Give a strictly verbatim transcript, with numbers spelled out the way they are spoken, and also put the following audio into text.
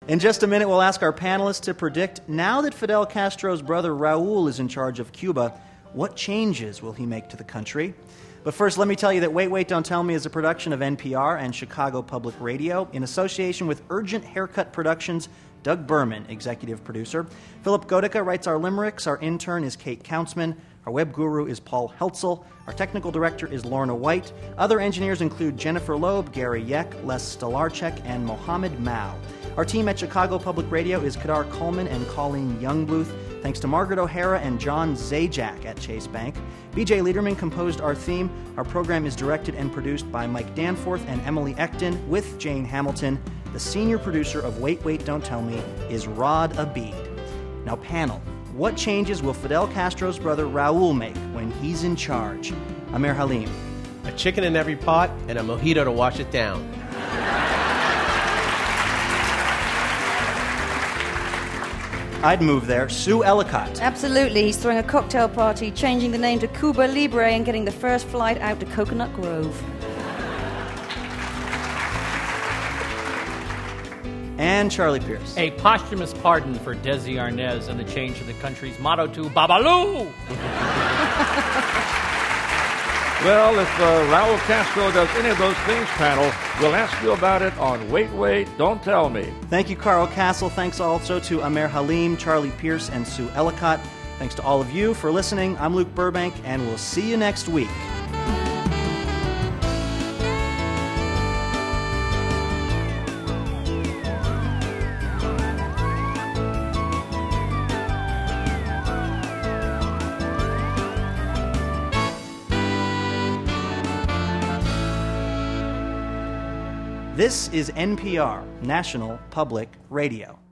In just a minute, we'll ask our panelists to predict, now that Fidel Castro's brother Raul is in charge of Cuba, what changes will he make to the country? But first, let me tell you that Wait, Wait, Don't Tell Me is a production of N P R and Chicago Public Radio in association with Urgent Haircut Productions. Doug Berman, executive producer. Philip Godica writes our limericks. Our intern is Kate Countsman. Our web guru is Paul Heltzel. Our technical director is Lorna White. Other engineers include Jennifer Loeb, Gary Yeck, Les Stolarczyk, and Mohammed Mao. Our team at Chicago Public Radio is Kadar Coleman and Colleen Youngbluth. Thanks to Margaret O'Hara and John Zajac at Chase Bank. B J Liederman composed our theme. Our program is directed and produced by Mike Danforth and Emily Ecton with Jane Hamilton. The senior producer of Wait, Wait, Don't Tell Me is Rod Abid. Now, panel, what changes will Fidel Castro's brother Raul make when he's in charge? Amer Halim. A chicken in every pot and a mojito to wash it down. I'd move there. Sue Ellicott. Absolutely. He's throwing a cocktail party, changing the name to Cuba Libre, and getting the first flight out to Coconut Grove. And Charlie Pierce. A posthumous pardon for Desi Arnaz and the change of the country's motto to Babalu! Well, if uh, Raul Castro does any of those things, panel, we'll ask you about it on Wait, Wait, Don't Tell Me. Thank you, Carl Castle. Thanks also to Amer Halim, Charlie Pierce, and Sue Ellicott. Thanks to all of you for listening. I'm Luke Burbank, and we'll see you next week. This is N P R, National Public Radio.